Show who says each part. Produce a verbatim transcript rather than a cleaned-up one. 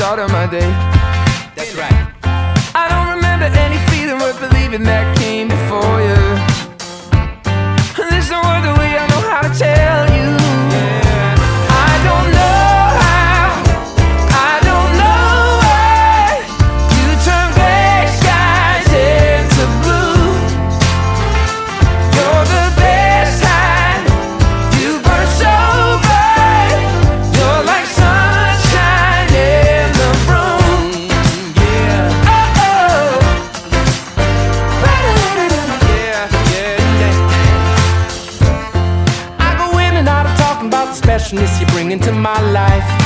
Speaker 1: start of my day.
Speaker 2: That's right.
Speaker 1: I don't remember any feeling worth believing that came before you. There's no other way I know how to tell you. I don't know how, I don't know why you turn gray skies into blue. You're the best kind, you burn so bright. You're like sunshine in the room. Yeah. Oh, oh.
Speaker 2: Yeah, yeah, yeah.
Speaker 1: I go in and out of talking about the specialness you bring into my life.